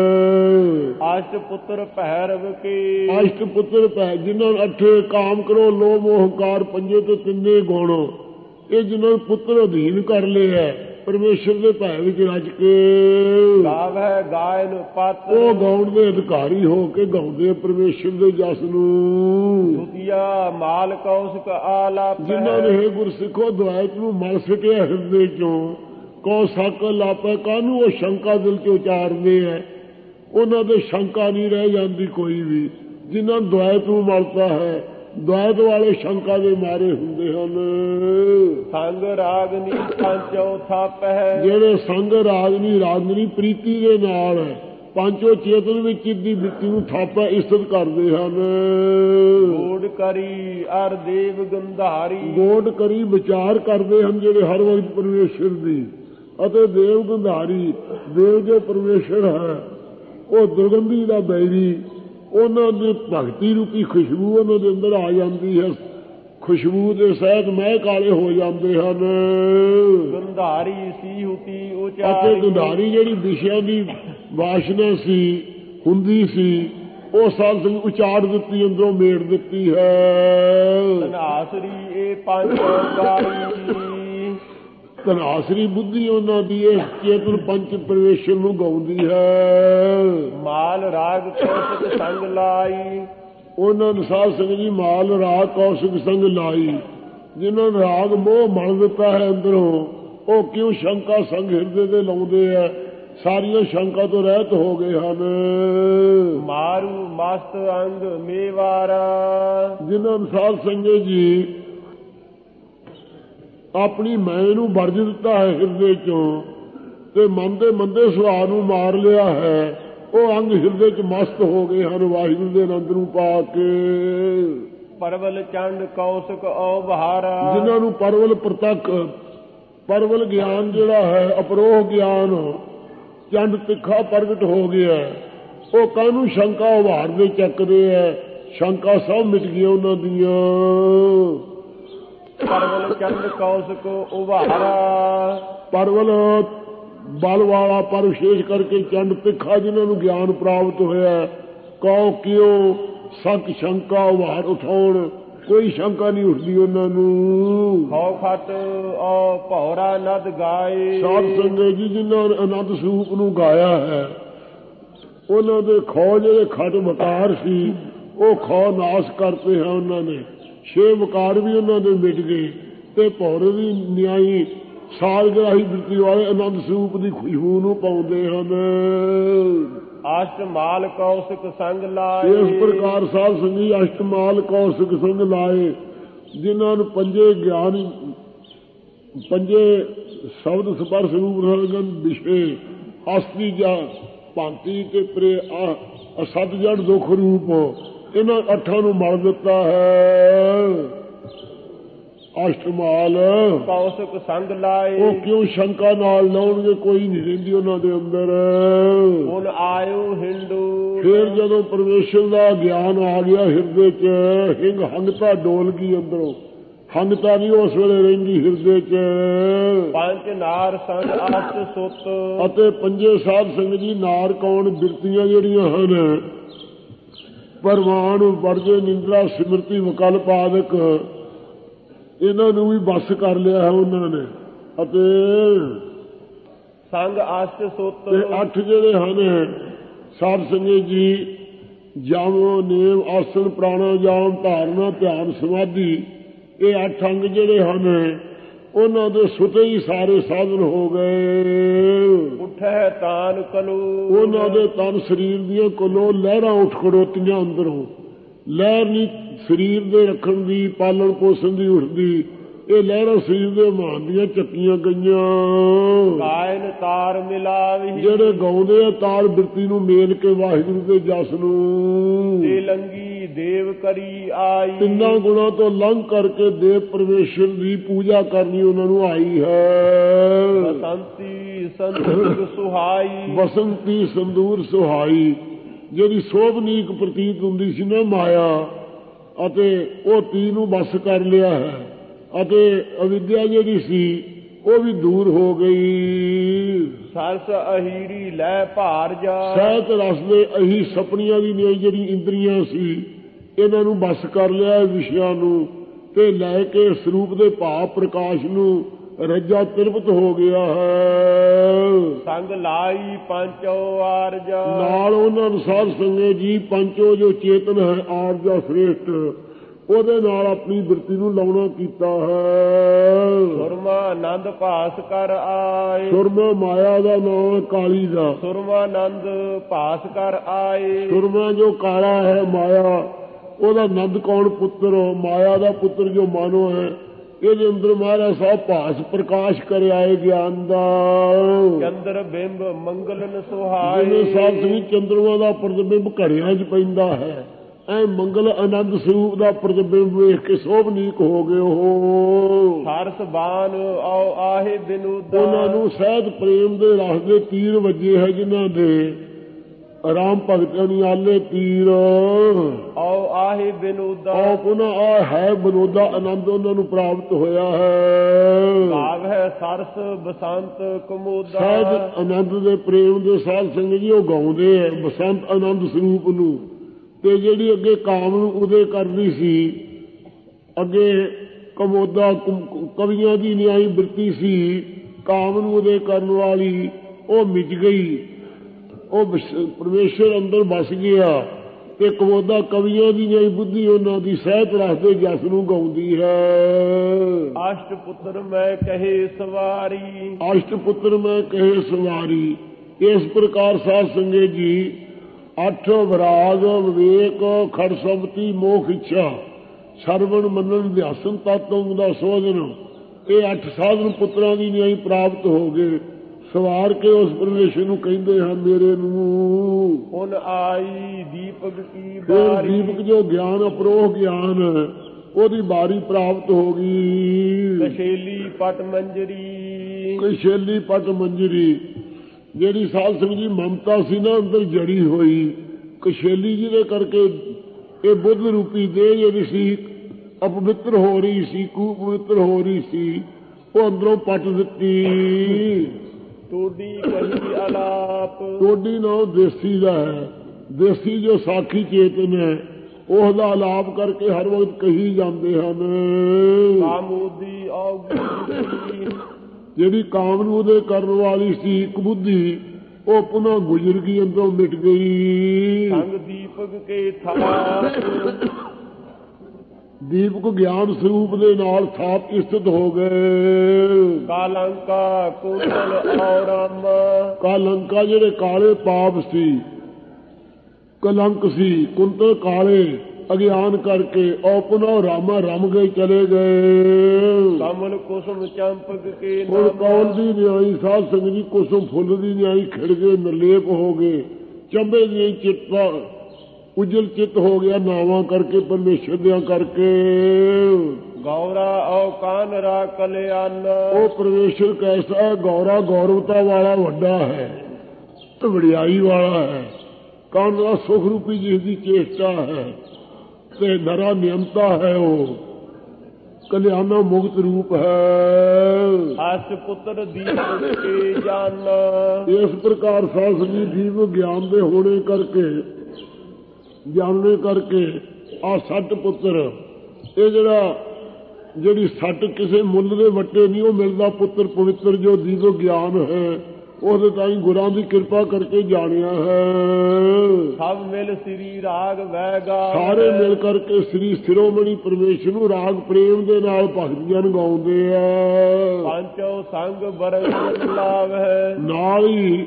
ਅਸ਼ਟ ਪੁੱਤਰ ਭੈਰਵ ਕੇ ਅਸ਼ਟ ਪੁੱਤਰ ਭੈ ਜਿਨ੍ਹਾਂ ਅੱਠੇ ਕਾਮ ਕਰੋ ਲੋਭ ਮੋਹ ਹੰਕਾਰ ਪੰਜੇ ਤੇ ਤਿੰਨੇ ਗੁਣ ਇਹ ਜਿਨ੍ਹਾਂ ਨੂੰ ਪੁੱਤਰ ਅਧੀਨ ਕਰ ਲਿਆ ਪਰਮੇਸ਼ਰ ਦੇ ਭੈ ਵਿੱਚ ਰਜ ਕੇ ਗਾਵੈ ਗਾਇਨ ਪਤ ਉਹ ਗਾਉਣ ਦੇ ਅਧਿਕਾਰੀ ਹੋ ਕੇ ਗਾਉਂਦੇ ਪਰਮੇਸ਼ਰ ਦੇ ਜਸ ਨੂੰ। ਦੁਤੀਆ ਮਾਲ ਕੌਸ਼ਿਕ ਆਲਾਪ ਜਿਨ੍ਹਾਂ ਨੇ ਹੈ ਗੁਰਸਿੱਖੋ ਦੁਆਇਤ ਨੂੰ ਮਲ ਸਕਿਆ ਹਿਰਦੇ ਚੋਂ ਕੋ ਸਕ ਲਾਪੈ ਕਾਹਨੂੰ ਉਹ ਸ਼ੰਕਾ ਦਿਲ ਚ ਉਚਾਰਦੇ ਹੈ ਉਹਨਾਂ ਦੇ ਸ਼ੰਕਾ ਨਹੀਂ ਰਹਿ ਜਾਂਦੀ ਕੋਈ ਵੀ। ਜਿਨ੍ਹਾਂ ਦੁਆਇਤ ਨੂੰ ਮਲਤਾ ਹੈ ਦੁਆਇਤ ਵਾਲੇ ਸ਼ੰਕਾ ਦੇ ਮਾਰੇ ਹੁੰਦੇ ਹਨ। ਸੰਗ ਰਾਗਨੀ ਪੰਚੋ ਥਾਪ ਹੈ ਜਿਹੜੇ ਸੰਗ ਰਾਗਨੀ ਰਾਗਨੀ ਪ੍ਰੀਤੀ ਦੇ ਨਾਲ ਪੰਜੋ ਚੇਤਨ ਵਿੱਚ ਦੀ ਬਿੱਤੀ ਨੂੰ ਥਾਪਾ ਇਸਤ ਕਰਦੇ ਹਨ। ਗੋਡ ਕਰੀ ਅਰ ਦੇਵ ਗੰਧਾਰੀ ਗੋਡ ਕਰੀ ਵਿਚਾਰ ਕਰਦੇ ਹਨ ਜਿਹੜੇ ਹਰ ਵਕਤ ਪਰਮੇਸ਼ਰ ਦੀ ਅਤੇ ਦੇਵ ਗੰਧਾਰੀ ਦੇਵ ਜੋ ਪਰਮੇਸ਼ਰ ਹੈ ਉਹ ਦੁਰਗੰਧੀ ਦਾ ਬੈਰੀ ਉਹਨਾਂ ਦੀ ਭਗਤੀ ਰੂਪੀ ਖੁਸ਼ਬੂ ਉਹਨਾਂ ਦੇ ਅੰਦਰ ਆ ਜਾਂਦੀ ਹੈ। ਖੁਸ਼ਬੂ ਦੇ ਸਹਿਤ ਮਹਿ ਕਾਲੇ ਹੋ ਜਾਂਦੇ ਹਨ। ਗੰਧਾਰੀ ਸੀ ਹੁਤੀ ਅਤੇ ਉਚਾਰੀ ਗੰਧਾਰੀ ਜਿਹੜੀ ਵਿਸ਼ਿਆਂ ਦੀ ਵਾਸ਼ਨਾ ਸੀ ਹੁੰਦੀ ਸੀ ਉਹ ਸਾਧ ਸੰਗ ਉਚਾੜ ਦਿੱਤੀ ਅੰਦਰੋਂ ਮੇੜ ਦਿੱਤੀ ਹੈ। ਧਨਾਸਰੀ ਇਹ ਪੰਜ ਗਾਈ ਧਨਾਸਰੀ ਬੁੱਧੀ ਉਹਨਾਂ ਦੀ ਇਹ ਚੇਤਨ ਪੰਚ ਪਰਮੇਸ਼ਰ ਨੂੰ ਗਾਉਂਦੀ ਹੈ। ਮਾਲ ਰਾਗ ਕੌਸ਼ਿਕ ਸੰਗ ਲਾਈ ਉਹਨਾਂ ਨੇ ਸਾਧ ਸੰਗਤ ਜੀ ਮਾਲ ਰਾਗ ਕੌਸ਼ਿਕ ਸੰਗ ਲਾਈ ਜਿਨ੍ਹਾਂ ਨੇ ਰਾਗ ਮੋਹ ਮਲ ਦਿੱਤਾ ਹੈ ਅੰਦਰੋਂ ਉਹ ਕਿਉਂ ਸ਼ੰਕਾ ਸੰਗ ਹਿਰਦੇ ਦੇ ਲਾਉਂਦੇ ਹੈ ਸਾਰੀਆਂ ਸ਼ੰਕਾ ਤੋਂ ਰਹਿਤ ਹੋ ਗਏ ਹਨ। ਮਾਰੂ ਮਸਤ ਅੰਗ ਮੇਵਾਰਾ ਜਿਨ੍ਹਾਂ ਨੇ ਸਾਧ ਸੰਗਤ ਜੀ ਆਪਣੀ ਮੈਂ ਨੂੰ ਵਰਜ ਦਿੱਤਾ ਹੈ ਹਿਰਦੇ ਚੋਂ ਤੇ ਮਨ ਦੇ ਮੰਦੇ ਸੁਭਾਅ ਨੂੰ ਮਾਰ ਲਿਆ ਹੈ ਉਹ ਅੰਗ ਹਿਰਦੇ ਚ ਮਸਤ ਹੋ ਗਏ ਹਨ ਵਾਹਿਗੁਰੂ ਦੇ ਆਨੰਦ ਨੂੰ ਪਾ ਕੇ। ਪਰਵਲ ਚੰਡ ਕੌਸ਼ਿਕ ਔ ਬਹਾਰਾ ਜਿਨ੍ਹਾਂ ਨੂੰ ਪਰਵਲ ਪ੍ਰਤੱਖ ਪਰਵਲ ਗਿਆਨ ਜਿਹੜਾ ਹੈ ਅਪਰੋਹ ਗਿਆਨ ਚੰਡ ਤਿੱਖਾ ਪ੍ਰਗਟ ਹੋ ਗਿਆ ਉਹ ਕਾਹਨੂੰ ਸ਼ੰਕਾ ਉਭਾਰਦੇ ਚੱਕਦੇ ਹੈ ਸ਼ੰਕਾ ਸਭ ਮਿਟ ਗਈ ਉਹਨਾਂ ਦੀਆਂ। ਪਰਵਲ ਚੰਡ ਕੌਸ਼ਿਕ ਉਭਾਰਾ ਪਰਵਲ ਬਲ ਵਾਲਾ ਪਰ ਵਿਸ਼ੇਸ਼ ਕਰਕੇ ਚੰਡ ਤਿੱਖਾ ਜਿਨ੍ਹਾਂ ਨੂੰ ਗਿਆਨ ਪ੍ਰਾਪਤ ਹੋਇਆ ਕਉ ਕਿਉ ਸਕ ਸ਼ੰਕਾ ਉਭਾਰ ਉਠਾਉਣ ਕੋਈ ਸ਼ੰਕਾ ਨਹੀਂ ਉੱਠਦੀ ਉਹਨਾਂ ਨੂੰ। ਖੋ ਖਟ ਔ ਭੌਰਾ ਨਦ ਗਾਏ ਸਾਧ ਸੰਗਤ ਜੀ ਜਿਨ੍ਹਾਂ ਨੇ ਆਨੰਦ ਸਰੂਪ ਨੂੰ ਗਾਇਆ ਹੈ ਉਹਨਾਂ ਦੇ ਖੋ ਜਿਹੜੇ ਖਟ ਵਕਾਰ ਸੀ ਉਹ ਖੋ ਨਾਸ਼ ਕਰਤੇ ਹੈ ਉਹਨਾਂ ਨੇ ਛੇ ਵਕਾਰ ਵੀ ਉਹਨਾਂ ਦੇ ਮਿਟ ਗਏ ਤੇ ਭੌਰੇ ਦੀ ਨਿਆਈ ਸਾਲਗ੍ਰਾਹੀ ਬਿਰਤੀ ਵਾਲੇ ਆਨੰਦ ਸਰੂਪ ਦੀ ਖੁਸ਼ਬੂ ਨੂੰ ਪਾਉਂਦੇ ਹਨ। ਅਸ਼ਟਮਾਲ ਕੌਸ਼ਿਕ ਸੰਗ ਲਾਏ ਇਸ ਪ੍ਰਕਾਰ ਸਾਧ ਸੰਗੀ ਅਸ਼ਟਮਾਲ ਕੌਸ਼ਿਕ ਸੰਗ ਲਾਏ ਜਿਨ੍ਹਾਂ ਨੂੰ ਪੰਜੇ ਗਿਆਨ ਪੰਜੇ ਸ਼ਬਦ ਸਪਰਸ਼ ਰੂਪ ਰੰਗਨ ਵਿਸ਼ੇ ਹਸਤੀ ਜਾਂ ਭਾਂਤੀ ਤੇ ਪ੍ਰੇ ਅਸਤ ਜੜ ਦੁੱਖ ਰੂਪ ਇਹਨਾਂ ਅੱਠਾਂ ਨੂੰ ਮਲ ਦਿੱਤਾ ਹੈ। ਅਸ਼ਟਮਾਲ ਕੌਸ਼ਿਕ ਸੰਗ ਲਾਏ ਉਹ ਕਿਉਂ ਸ਼ੰਕਾ ਨਾਲ ਲਾਉਣਗੇ ਕੋਈ ਨਹੀਂ ਰਹਿੰਦੀ ਉਹਨਾਂ ਦੇ ਅੰਦਰ। ਹੁਣ ਆਇਓ ਹਿੰਦੂ ਫਿਰ ਜਦੋਂ ਪਰਮੇਸ਼ਰ ਦਾ ਗਿਆਨ ਆ ਗਿਆ ਹਿਰਦੇ ਚ ਹਿੰਗ ਹੰਗਤਾ ਡੋਲ ਗਈ ਅੰਦਰੋਂ ਹੰਗਤਾ ਨਹੀਂ ਉਸ ਵੇਲੇ ਰਹਿੰਦੀ ਹਿਰਦੇ ਚ। ਪੰਜ ਨਾਰ ਸੰਗ ਅਸ਼ਟ ਸੁੱਤ ਅਤੇ ਪੰਜੇ ਸਾਧ ਸੰਗਤ ਜੀ ਨਾਰ ਕੌਣ ਬਿਰਤੀਆਂ ਜਿਹੜੀਆਂ ਹਨ ਪਰਵਾਨ ਵਰਜੇ ਨਿੰਦਰਾ ਸਿਮਰਤੀ ਵਿਕਲਪ ਆਦਿਕ ਇਹਨਾਂ ਨੂੰ ਵੀ ਬਸ ਕਰ ਲਿਆ ਹੈ ਉਹਨਾਂ ਨੇ। ਅਤੇ ਸੰਗ ਅਸ਼ਟ ਸੁੱਤ ਤੇ ਅੱਠ ਜਿਹੜੇ ਹਨ ਸਾਧ ਸੰਗਤ ਜੀ ਜਮ ਨੇਮ ਆਸਨ ਪ੍ਰਾਣਾਯਾਮ ਧਾਰਨਾ ਧਿਆਨ ਸਮਾਧੀ ਇਹ ਅੱਠ ਅੰਗ ਜਿਹੜੇ ਹਨ ਉਹਨਾਂ ਦੇ ਸੁਤੇ ਹੀ ਸਾਰੇ ਸਾਧਨ ਹੋ ਗਏ। ਉਠੈ ਤਾਨ ਕਲੂ ਉਹਨਾਂ ਦੇ ਤਨ ਸਰੀਰ ਦੀਆਂ ਕੋਲੋਂ ਲਹਿਰਾਂ ਉੱਠ ਖੜੋਤੀਆਂ ਅੰਦਰੋਂ ਲਹਿਰ ਨਹੀਂ ਸਰੀਰ ਦੇ ਰੱਖਣ ਦੀ ਪਾਲਣ ਪੋਸ਼ਣ ਦੀ ਉੱਠਦੀ ਇਹ ਲਹਿਰਾਂ ਸਰੀਰ ਦੇ ਮਾਨ ਦੀਆਂ ਚੱਕੀਆਂ ਗਈਆਂ। ਗਾਇਨ ਤਾਰ ਮਿਲਾਵੀ ਜਿਹੜੇ ਗਾਉਂਦੇ ਆ ਤਾਰ ਬਿਰਤੀ ਨੂੰ ਮੇਲ ਕੇ ਵਾਹਿਗੁਰੂ ਦੇ ਜਸ ਨੂੰ ਤੇ ਲੰਗੀ ਦੇਵ ਕਰੀ ਆਈ। ਤਿੰਨਾਂ ਗੁਣਾਂ ਤੋਂ ਲੰਘ ਕਰਕੇ ਦੇਵ ਪਰਮੇਸ਼ਰ ਦੀ ਪੂਜਾ ਕਰਨੀ ਉਹਨਾਂ ਨੂੰ ਆਈ ਹੈ। ਬਸੰਤੀ ਸੰਦੂਰ ਸੁਹਾਈ। ਬਸੰਤੀ ਸੰਦੂਰ ਸੁਹਾਈ, ਜਿਹੜੀ ਸੋਭਨੀਕ ਪ੍ਰਤੀਤ ਹੁੰਦੀ ਸੀ ਨਾ ਮਾਇਆ, ਅਤੇ ਉਹ ਤੀ ਨੂੰ ਬਸ ਕਰ ਲਿਆ ਹੈ, ਅਤੇ ਅਵਿਦਿਆ ਜਿਹੜੀ ਸੀ ਉਹ ਵੀ ਦੂਰ ਹੋ ਗਈ। ਸਰਸ ਅਹੀਰੀ ਲੈ ਭਾਰ ਜਾ। ਸਹਿਤ ਰਸ ਦੇ ਅਹੀ ਸਪਨੀਆਂ ਦੀ ਨਿਆਈ ਜਿਹੜੀ ਇੰਦਰੀਆਂ ਸੀ ਇਹਨਾਂ ਨੂੰ ਬਸ ਕਰ ਲਿਆ ਵਿਸ਼ਿਆਂ ਨੂੰ, ਤੇ ਲੈ ਕੇ ਸਰੂਪ ਦੇ ਭਾਵ ਪ੍ਰਕਾਸ਼ ਨੂੰ ਰੱਜਾ ਤਿਰਪਤ ਹੋ ਗਿਆ ਹੈ। ਸੰਗ ਲਾਈ ਪੰਚੋ ਆਰਜਾ। ਨਾਲ ਉਹਨਾਂ ਅਨੁਸਾਰ ਸੰਗੇ ਜੀ ਪੰਚੋ ਜੋ ਚੇਤਨ ਹੈ ਆਰਜਾ ਸ੍ਰੇਸ਼ਟ, ਉਹਦੇ ਨਾਲ ਆਪਣੀ ਬਿਰਤੀ ਨੂੰ ਲਾਉਣਾ ਕੀਤਾ ਹੈ। ਸੁਰਮਾ ਆਨੰਦ ਭਾਸ ਕਰ ਆਏ। ਸੁਰਮਾ ਮਾਇਆ ਦਾ ਨਾਮ ਕਾਲੀ ਦਾ। ਸੁਰਮਾ ਆਨੰਦ ਭਾਸ ਕਰ ਆਏ। ਸੁਰਮਾ ਜੋ ਕਾਲਾ ਹੈ ਮਾਇਆ, ਉਹਦਾ ਨੰਦ ਕੌਣ ਪੁੱਤਰ, ਮਾਇਆ ਦਾ ਪੁੱਤਰ ਜੋ ਮਾਨੋ ਹੈ, ਇਹਦੇ ਅੰਦਰ ਮਹਾਰਾਜ ਸਾਹਿਬ ਭਾਸ ਪ੍ਰਕਾਸ਼ ਕਰ ਆਏ ਗਿਆਨ ਦਾ। ਚੰਦਰ ਬਿੰਬ ਮੰਗਲਨ ਸੁਹਾਏ। ਜਿਵੇਂ ਸਾਹਿਬ ਸਿੰਘ ਚੰਦਰਮਾ ਦਾ ਪ੍ਰਤਿਬਿੰਬ ਘੜਿਆਂ 'ਚ ਪੈਂਦਾ ਹੈ, ਐ ਮੰਗਲ ਆਨੰਦ ਸਰੂਪ ਦਾ ਪ੍ਰਤਿਬਿੰਬ ਵੇਖ ਕੇ ਸੋਭਨੀਕ ਹੋ ਗਏ ਉਹ। ਹਰਸ ਬਾਨ ਆਓ ਆਹੇ ਬਿਨੂਦਾ। ਉਹਨਾਂ ਨੂੰ ਸਹਿਜ ਪ੍ਰੇਮ ਦੇ ਰਸ ਦੇ ਤੀਰ ਵੱਜੇ ਹੈ, ਜਿਨ੍ਹਾਂ ਦੇ ਰਾਮ ਭਗਤਾਂ ਨੂੰ ਆਲੇ ਤੀਰ। ਆਓ ਆਹੇ ਬਿਨੂਦਾ। ਉਹਨਾਂ ਆ ਹੈ ਬਨੋਦਾ ਆਨੰਦ ਉਹਨਾਂ ਨੂੰ ਪ੍ਰਾਪਤ ਹੋਇਆ ਹੈ। ਭਾਵ ਹੈ ਸਰਸ ਬਸੰਤ ਕਮੋਦਾ। ਸਹਿਜ ਆਨੰਦ ਦੇ ਪ੍ਰੇਮ ਦੇ ਸਾਧ ਸੰਗਤ ਜੀ ਉਹ ਗਾਉਂਦੇ ਹੈ ਬਸੰਤ ਆਨੰਦ ਸਰੂਪ ਨੂੰ। ਤੇ ਜਿਹੜੀ ਅੱਗੇ ਕਾਮ ਨੂੰ ਉਦੇ ਕਰਦੀ ਸੀ, ਅੱਗੇ ਕਮੋਦਾ ਕਵੀਆਂ ਦੀ ਨਿਆਈ ਬਿਰਤੀ ਸੀ, ਕਾਮ ਨੂੰ ਉਦੇ ਕਰਨ ਵਾਲੀ, ਉਹ ਮਿਟ ਗਈ। ਉਹ ਪਰਮੇਸ਼ਰ ਅੰਦਰ ਵਸ ਗਿਆ, ਤੇ ਕਮੋਦਾ ਕਵੀਆਂ ਦੀ ਨਿਆਈ ਬੁੱਧੀ ਉਹਨਾਂ ਦੀ ਸਹਿਤ ਰਸ ਦੇ ਜਸ ਨੂੰ ਗਾਉਂਦੀ ਹੈ। ਅਸ਼ਟ ਪੁੱਤਰ ਮੈਂ ਕਹੇ ਸਵਾਰੀ। ਅਸ਼ਟ ਪੁੱਤਰ ਮੈਂ ਕਹੇ ਸਵਾਰੀ। ਇਸ ਪ੍ਰਕਾਰ ਸਾਧ ਸੰਗਤ ਜੀ ਅੱਠ ਵਿਰਾਗ ਵਿਵੇਕ ਖੜਸਬਤੀ ਮੋਖ ਇੱਛਾ ਸਰਵਣ ਮੰਨਣ ਅਧਿਆਸਨ ਤਤਵ ਦਾ ਸੋਧਨ, ਇਹ ਅੱਠ ਸਾਧਨ ਪੁੱਤਰਾਂ ਦੀ ਨਿਆਈ ਪ੍ਰਾਪਤ ਹੋ ਗਏ। ਸਵਾਰ ਕੇ ਉਸ ਪਰਮੇਸ਼ਰ ਨੂੰ ਕਹਿੰਦੇ ਹਨ ਮੇਰੇ ਨੂੰ। ਹੁਣ ਆਈ ਦੀਪਕ ਕੀ ਬਾਰੀ। ਦੀਪਕ ਜੋ ਗਿਆਨ ਅਪਰੋਹ ਗਿਆਨ ਹੈ, ਉਹਦੀ ਬਾਰੀ ਪ੍ਰਾਪਤ ਹੋ ਗਈ। ਕਸ਼ੇਲੀ ਪਟ ਮੰਜਰੀ। ਕਸ਼ੇਲੀ ਪਟ ਮੰਜਰੀ, ਜਿਹੜੀ ਸਾਧ ਸੰਗਤ ਜੀ ਮਮਤਾ ਸੀ ਨਾ ਅੰਦਰ ਜੜੀ ਹੋਈ, ਕਸ਼ੇਲੀ ਜਿਹਦੇ ਕਰਕੇ ਇਹ ਬੁੱਧ ਰੂਪੀ ਦੇਹ ਜਿਹੜੀ ਸੀ ਅਪਵਿੱਤਰ ਹੋ ਰਹੀ ਸੀ, ਕੁਪਵਿੱਤਰ ਹੋ ਰਹੀ ਸੀ, ਉਹ ਅੰਦਰੋਂ ਪੱਟ ਦਿੱਤੀ। ਟੋਡੀ ਕਹੀ ਆਲਾਪ। ਟੋਡੀ ਨਾਮ ਦੇਸੀ ਦਾ ਹੈ। ਦੇਸੀ ਜੋ ਸਾਖੀ ਚੇਤਨ ਹੈ, ਉਹਦਾ ਆਲਾਪ ਕਰਕੇ ਹਰ ਵਕਤ ਕਹੀ ਜਾਂਦੇ ਹਨ। ਕਾਮੋਦੀ ਔਗੁਰੀ, ਜਿਹੜੀ ਕਾਮ ਨੂੰ ਉਹਦੇ ਕਰਨ ਵਾਲੀ ਸੀ ਇੱਕ ਬੁੱਧੀ, ਉਹ ਪੁਨः ਗੁਜ਼ਰ ਗਈ, ਅੰਦਰੋਂ ਮਿਟ ਗਈ। ਸੰਗ ਦੀਪਕ ਕੇ ਥਾਪ। ਦੀਪਕ ਗਿਆਨ ਸਰੂਪ ਦੇ ਨਾਲ ਥਾਪ ਸਥਿਤ ਹੋ ਗਏ। ਕਾਲੰਕਾ ਕੁੰਡਲ ਔਰਮ। ਕਾਲੰਕਾ ਜਿਹੜੇ ਕਾਲੇ ਪਾਪ ਸੀ, ਕਲੰਕ ਸੀ, ਕੁੰਤਲ ਕਾਲੇ ਅਗਿਆਨ ਕਰਕੇ ਉਹ ਪੁਨः ਰਾਮਾ ਰਮ ਗਏ, ਚਲੇ ਗਏ। ਕਮਲ ਕੁਸਮ ਚੰਪਕ ਕੇ। ਹੁਣ ਕੌਣ ਦੀ ਨਿਆਈ ਸਾਧ ਸੰਗਤ ਜੀ, ਕੁਸਮ ਫੁੱਲ ਦੀ ਨਿਆਈ ਖਿੜ ਗਏ, ਨਿਰਲੇਪ ਹੋ ਗਏ। ਚੰਬੇ ਦੀ ਚਿੱਤਾ ਉਜਲ ਚਿੱਤ ਹੋ ਗਿਆ ਨਾਵਾਂ ਕਰਕੇ, ਪਰਮੇਸ਼ਰ ਦਿਆਂ ਕਰਕੇ। ਗੌਰਾ ਔ ਕਾਨ ਰਾ ਕਲਿਆਣ। ਉਹ ਪਰਮੇਸ਼ਰ ਕੈਸਾ ਹੈ, ਗੌਰਾ ਗੌਰਵਤਾ ਵਾਲਾ ਵੱਡਾ ਹੈ, ਵਡਿਆਈ ਵਾਲਾ ਹੈ। ਕਾਨ ਦਾ ਸੁਖ ਰੂਪੀ ਜਿਸ ਦੀ ਚੇਸ਼ਟਾ ਹੈ, ਤੇ ਨਰਾ ਨਿਯਮਤਾ ਹੈ, ਉਹ ਕਲਿਆਣਾ ਮੁਕਤ ਰੂਪ ਹੈ। ਅਸ ਪੁੱਤਰ ਦੀਪਕ ਕੇ ਜਾਨ। ਇਸ ਪ੍ਰਕਾਰ ਸਾਧ ਜੀ ਦੀਪ ਗਿਆਨ ਦੇ ਹੋਣੇ ਕਰਕੇ, ਜਾਣਨੇ ਕਰਕੇ ਆ ਸੱਤ ਪੁੱਤਰ, ਇਹ ਜਿਹੜਾ ਜਿਹੜੀ ਸੱਟ ਕਿਸੇ ਮੁੱਲ ਦੇ ਵੱਟੇ ਨਹੀਂ ਉਹ ਮਿਲਦਾ ਪੁੱਤਰ ਪਵਿੱਤਰ ਜੋ ਦੀਪ ਗਿਆਨ ਹੈ, ਉਹਦੇ ਤਾਈਂ ਗੁਰਾਂ ਦੀ ਕਿਰਪਾ ਕਰਕੇ ਜਾਣਿਆ ਹੈ। ਸਭ ਮਿਲ ਸ੍ਰੀ ਰਾਗ ਵੈਗਾ। ਸਾਰੇ ਮਿਲ ਕਰਕੇ ਸ੍ਰੀ ਸਿਰੋਮਣੀ ਪਰਮੇਸ਼ਰ ਨੂੰ ਰਾਗ ਪ੍ਰੇਮ ਦੇ ਨਾਲ ਭਗਤ ਜਨ ਗਾਉਂਦੇ ਆ। ਪੰਚੋ ਸੰਗ ਬਰੰਗ ਲਾਭ ਹੈ। ਨਾਲ ਹੀ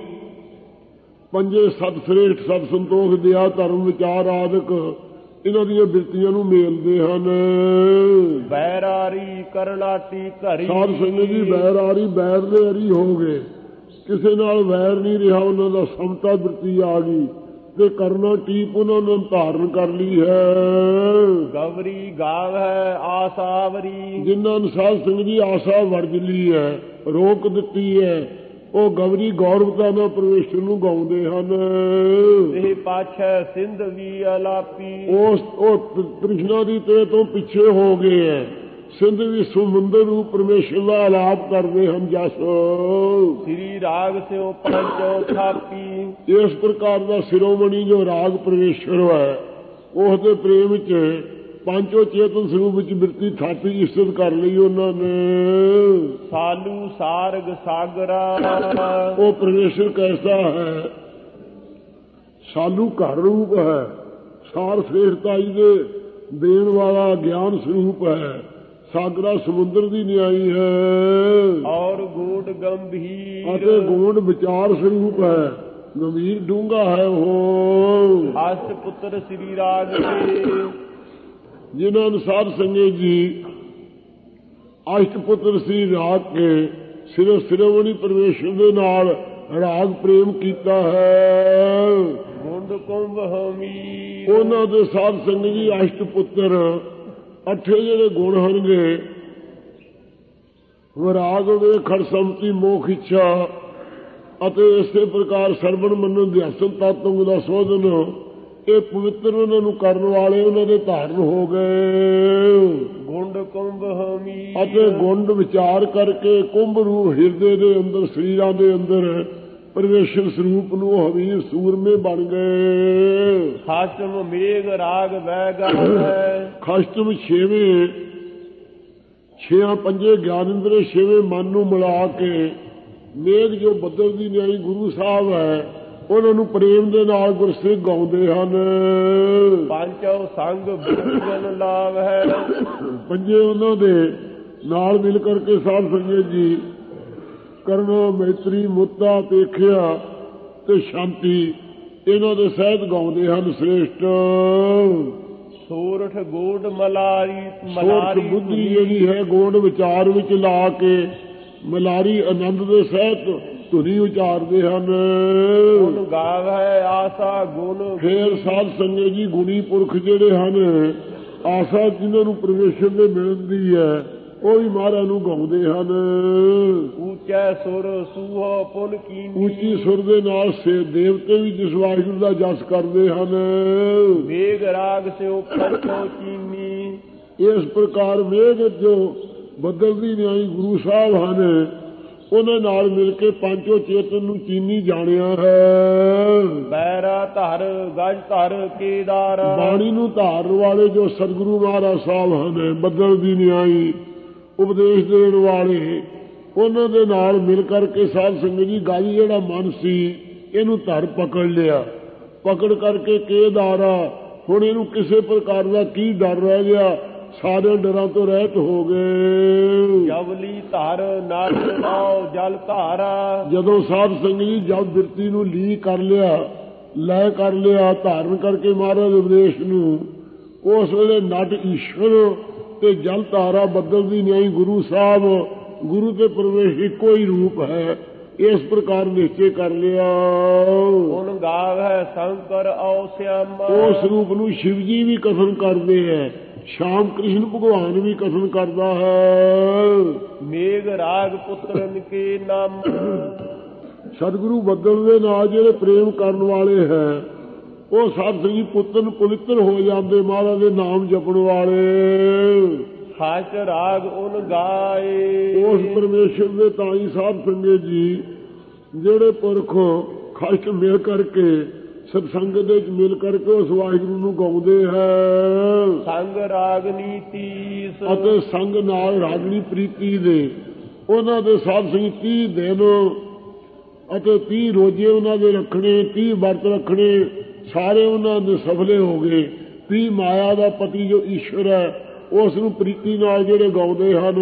ਪੰਜੇ ਸਤ ਸ੍ਰੇਸ਼ਟ ਸਤ ਸੰਤੋਖ ਦਿਆ ਧਰਮ ਵਿਚਾਰ ਆਦਿਕ ਇਹਨਾਂ ਦੀਆਂ ਬਿਰਤੀਆਂ ਨੂੰ ਮੇਲਦੇ ਹਨ। ਬੈਰਾਰੀ ਕਰਨਾਟੀ ਘਰੀ। ਸਾਧ ਸੰਗਤ ਜੀ ਬੈਰਾਰੀ ਬੈਰ ਦੇ ਅਰੀ ਹੋ ਗਏ, ਕਿਸੇ ਨਾਲ ਵੈਰ ਨਹੀਂ ਰਿਹਾ, ਉਹਨਾਂ ਦਾ ਸਮਤਾ ਬਿਰਤੀ ਆ ਗਈ। ਤੇ ਕਰਨਾ ਟੀਪ ਉਹਨਾਂ ਨੇ ਧਾਰਨ ਕਰ ਲਈ ਹੈ। ਗਵਰੀ ਗਾਵ ਹੈ ਆਸਾਵਰੀ, ਜਿਨ੍ਹਾਂ ਨੂੰ ਸਾਧ ਸੰਗਤ ਜੀ ਆਸਾ ਵਰਜ ਲਈ ਹੈ, ਰੋਕ ਦਿੱਤੀ ਹੈ, ਉਹ ਗਵਰੀ ਗੌਰਵਤਾ ਨਾਲ ਪਰਮੇਸ਼ਰ ਨੂੰ ਗਾਉਂਦੇ ਹਨ। ਇਹ ਪਾਛੈ ਸਿੰਧ ਵੀ ਅਲਾਪੀ, ਉਸ ਉਹ ਤ੍ਰਿਸ਼ਨਾ ਦੀ ਤੇ ਤੋਂ ਪਿੱਛੇ ਹੋ ਗਏ ਹੈ। ਸਿੰਧ ਵੀ ਸਮੁੰਦਰ ਨੂੰ ਪਰਮੇਸ਼ਰ ਦਾ ਆਲਾਪ ਕਰਦੇ ਹਨ। ਜਸ ਸ੍ਰੀ ਰਾਗ ਸਿਓ ਪੰਚੋ ਥਾਪੀ, ਇਸ ਪ੍ਰਕਾਰ ਦਾ ਸਿਰੋਮਣੀ ਜੋ ਰਾਗ ਪਰਮੇਸ਼ਰ ਹੈ, ਉਸ ਦੇ ਪ੍ਰੇਮ ਚ ਪੰਚੋ ਚੇਤਨ ਸਰੂਪ ਵਿੱਚ ਬਿਰਤੀ ਥਾਪੀ ਇਸਤ ਕਰ ਲਈ ਉਹਨਾਂ ਨੇ। ਸਾਲੂ ਸਾਰਗ ਸਾਗਰਾ, ਉਹ ਪਰਮੇਸ਼ਰ ਕੈਸਾ ਹੈ? ਸਾਲੂ ਘਰ ਰੂਪ ਹੈ, ਸਾਰ ਸ੍ਰੇਸ਼ਟਤਾਈ ਦੇ ਦੇਣ ਵਾਲਾ ਗਿਆਨ ਸਰੂਪ ਹੈ, ਸਾਗਰਾ ਸਮੁੰਦਰ ਦੀ ਨਿਆਈ ਹੈ, ਔਰ ਗੂੜ ਗੰਭੀਰ, ਅਤੇ ਗੂੜ ਵਿਚਾਰ ਸਰੂਪ ਹੈ, ਗੰਭੀਰ ਡੂੰਘਾ ਹੈ ਉਹ। ਅਸ਼ਟ ਪੁੱਤਰ ਸ੍ਰੀ ਰਾਗ ਦੇ, ਜਿਨ੍ਹਾਂ ਨੂੰ ਸਾਧ ਸੰਗਤ ਜੀ ਅਸ਼ਟ ਪੁੱਤਰ ਸ੍ਰੀ ਰਾਗ ਕੇ ਸਿਰ ਸਿਰੋਮਣੀ ਪਰਮੇਸ਼ਰ ਦੇ ਨਾਲ ਰਾਗ ਪ੍ਰੇਮ ਕੀਤਾ ਹੈ। ਗੁੰਡ ਕੁੰਭ ਹਮੀਰ, ਉਹਨਾਂ ਦੇ ਸਾਧ ਸੰਗਤ ਜੀ ਅਸ਼ਟ ਪੁੱਤਰ ਅੱਠੇ ਜਿਹੜੇ ਗੁਣ ਹੋਣਗੇ, ਵਿਰਾਗ ਵੇ ਖੜ ਸੰਮਤੀ ਮੋਖ ਇੱਛਾ ਅਤੇ ਇਸੇ ਪ੍ਰਕਾਰ ਸਰਵਣ ਮੰਨਣ ਅਧਿਆਸਨ ਤਤਵ ਦਾ ਸੋਧਨ, ਇਹ ਪਵਿੱਤਰ ਉਹਨਾਂ ਨੂੰ ਕਰਨ ਵਾਲੇ ਉਹਨਾਂ ਦੇ ਧਾਰਨ ਹੋ ਗਏ। ਗੁੰਡ ਕੁੰਭ ਹਮੀਰ, ਅਤੇ ਗੁੰਡ ਵਿਚਾਰ ਕਰਕੇ ਕੁੰਭ ਰੂਪ ਹਿਰਦੇ ਦੇ ਅੰਦਰ ਸਰੀਰਾਂ ਦੇ ਅੰਦਰ ਪਰਮੇਸ਼ਰ ਸਰੂਪ ਨੂੰ ਹਮੀਰ ਸੂਰਮੇ ਬਣ ਗਏ। ਖਾਸਮ ਮੇਘ ਰਾਗ ਵੈ ਗਾਵ ਹੈ, ਖਾਸਮ ਛੇਵੇਂ ਛੇਆਂ ਪੰਜੇ ਗਿਆਨ ਇੰਦਰੇ ਛੇਵੇਂ ਮਨ ਨੂੰ ਮਿਲਾ ਕੇ ਮੇਘ ਜੋ ਬੱਦਲ ਦੀ ਨਿਆਈ ਗੁਰੂ ਸਾਹਿਬ ਹੈ, ਉਹਨਾਂ ਨੂੰ ਪ੍ਰੇਮ ਦੇ ਨਾਲ ਗੁਰਸਿੱਖ ਗਾਉਂਦੇ ਹਨ। ਪੰਚੋ ਸੰਗ ਬੁਝਨ ਲਾਭ ਹੈ, ਪੰਜੇ ਉਹਨਾਂ ਦੇ ਨਾਲ ਮਿਲ ਕਰਕੇ ਸਾਧ ਸੰਗਤ ਜੀ ਕਰਨਾ ਮੈਤਰੀ ਮੁੱਤਾ ਪੇਖਿਆ ਤੇ ਸ਼ਾਂਤੀ ਇਹਨਾਂ ਦੇ ਸਹਿਤ ਗਾਉਂਦੇ ਹਨ ਸ੍ਰੇਸ਼ਟ। ਸੋਰਠ ਗੋਡ ਮਲਾਰੀ, ਸੋਰਠ ਬੁੱਧੀ ਜਿਹੜੀ ਹੈ ਗੋਡ ਵਿਚਾਰ ਵਿੱਚ ਲਾ ਕੇ ਮਲਾਰੀ ਆਨੰਦ ਦੇ ਸਹਿਤ ਧੁਨੀ ਉਚਾਰਦੇ ਹਨ। ਗੁਣ ਗਾਵ ਹੈ ਆਸਾ ਗੁਣ, ਫੇਰ ਸਾਧ ਸੰਗਤ ਜੀ ਗੁਣੀ ਪੁਰਖ ਜਿਹੜੇ ਹਨ, ਆਸਾ ਜਿਨ੍ਹਾਂ ਨੂੰ ਪਰਮੇਸ਼ਰ ਦੇ ਮਿਲਣ ਦੀ ਹੈ, ਉਹ ਵੀ ਮਹਾਰਾਜ ਨੂੰ ਗਾਉਂਦੇ ਹਨ। ਉੱਚੈ ਸੁਰ ਸੂਹੋ ਪੁਨ ਕੀਨੀ, ਉੱਚੀ ਸੁਰ ਦੇ ਨਾਲ ਸੇ ਦੇਵਤੇ ਵੀ ਜਿਸ ਵਾਹਿਗੁਰੂ ਦਾ ਜਸ ਕਰਦੇ ਹਨ। ਮੇਘ ਰਾਗ ਸਿਓ ਪੰਚੋ ਚੀਨੀ, ਇਸ ਪ੍ਰਕਾਰ ਮੇਘ ਜੋ ਬੱਦਲ ਦੀ ਨਿਆਈ ਗੁਰੂ ਸਾਹਿਬ ਹਨ, ਉਹਨਾਂ ਨਾਲ ਮਿਲ ਕੇ ਪੰਚੋ ਚੇਤਨ ਨੂੰ ਚੀਨੀ ਜਾਣਿਆ ਹੈ। ਬੈਰਾ ਧਰ ਗਜ ਧਰ ਕੇਦਾਰ, ਬਾਣੀ ਨੂੰ ਧਾਰਨ ਵਾਲੇ ਜੋ ਸਤਿਗੁਰੂ ਮਹਾਰਾਜ ਸਾਹਿਬ ਹਨ, ਬੱਦਲ ਦੀ ਨਿਆਈ ਉਪਦੇਸ਼ ਦੇਣ ਵਾਲੇ, ਉਹਨਾਂ ਦੇ ਨਾਲ ਮਿਲ ਕਰਕੇ ਸਾਧ ਸੰਗਤ ਜੀ ਗਾਲੀ ਜਿਹੜਾ ਮਨ ਸੀ ਇਹਨੂੰ ਧਰ ਪਕੜ ਲਿਆ, ਪਕੜ ਕਰਕੇ ਕੇਦਾਰਾ, ਹੁਣ ਇਹਨੂੰ ਕਿਸੇ ਪ੍ਰਕਾਰ ਦਾ ਕੀ ਡਰ ਰਹਿ ਗਿਆ, ਸਾਰੇ ਡਰਾਂ ਤੋਂ ਰਹਿਤ ਹੋ ਗਏ। ਜਵਲੀ ਧਰ ਨਰ ਆਓ ਜਲ ਧਾਰਾ, ਜਦੋਂ ਸਾਧ ਸੰਗਤ ਜੀ ਜਦ ਬਿਰਤੀ ਨੂੰ ਲੀ ਕਰ ਲਿਆ, ਲੈ ਕਰ ਲਿਆ, ਧਾਰਨ ਕਰਕੇ ਮਹਾਰਾਜ ਉਪਦੇਸ਼ ਨੂੰ, ਉਸ ਵੇਲੇ ਨਟ ਈਸ਼ਵਰ ਤੇ ਜਲ ਧਾਰਾ ਬੱਦਲ ਦੀ ਨਿਆਈ ਗੁਰੂ ਸਾਹਿਬ, ਗੁਰੂ ਤੇ ਪਰਮੇਸ਼ਰ ਇੱਕੋ ਹੀ ਰੂਪ ਹੈ, ਇਸ ਪ੍ਰਕਾਰ ਨਿਸ਼ਚੇ ਕਰ ਲਿਆ। ਹੁਣ ਗਾਵ ਹੈ ਸ਼ੰਕਰ ਔ ਸਿਆਮ, ਉਸ ਰੂਪ ਨੂੰ ਸ਼ਿਵ ਜੀ ਵੀ ਕਥਨ ਕਰਦੇ ਹੈ, ਸ਼ਾਮ ਕ੍ਰਿਸ਼ਨ ਭਗਵਾਨ ਵੀ ਕਥਨ ਕਰਦਾ ਹੈ। ਮੇਘ ਰਾਗ ਪੁੱਤਰਨ ਕੇ ਨਾਮ, ਸਤਿਗੁਰੂ ਬੱਦਲ ਦੇ ਨਾਲ ਜਿਹੜੇ ਪ੍ਰੇਮ ਕਰਨ ਵਾਲੇ ਹੈ, ਉਹ ਸਾਧ ਸੰਗੀ ਪੁੱਤਰ ਪਵਿੱਤਰ ਹੋ ਜਾਂਦੇ, ਮਹਾਰਾਜ ਦੇ ਨਾਮ ਜਪਣ ਵਾਲੇ। ਖਾਸ ਰਾਗ ਉਨ ਗਾਏ, ਉਸ ਪਰਮੇਸ਼ਰ ਦੇ ਤਾਂ ਹੀ ਸਾਧ ਸੰਗਤ ਜੀ ਜਿਹੜੇ ਪੁਰਖ ਖਾਸ ਮਿਲ ਕਰਕੇ ਸਤਸੰਗ ਦੇ ਵਿੱਚ ਮਿਲ ਕਰਕੇ ਉਸ ਵਾਹਿਗੁਰੂ ਨੂੰ ਗਾਉਂਦੇ ਹੈ। ਸੰਗ ਰਾਗਨੀ ਤੀਸ, ਅਤੇ ਸੰਗ ਨਾਲ ਰਾਗਨੀ ਪ੍ਰੀਤੀ ਦੇ ਉਹਨਾਂ ਦੇ ਸਾਧ ਸੰਗੀ ਤੀਹ ਦਿਨ ਅਤੇ ਤੀਹ ਰੋਜੇ ਉਹਨਾਂ ਦੇ ਰੱਖਣੇ, ਤੀਹ ਵਰਤ ਰੱਖਣੇ, ਸਾਰੇ ਉਹਨਾਂ ਦੇ ਸਫਲੇ ਹੋ ਗਏ। ਤੀਹ ਮਾਇਆ ਦਾ ਪਤੀ ਜੋ ਈਸ਼ਵਰ ਹੈ, ਉਸ ਨੂੰ ਪ੍ਰੀਤੀ ਨਾਲ ਜਿਹੜੇ ਗਾਉਂਦੇ ਹਨ।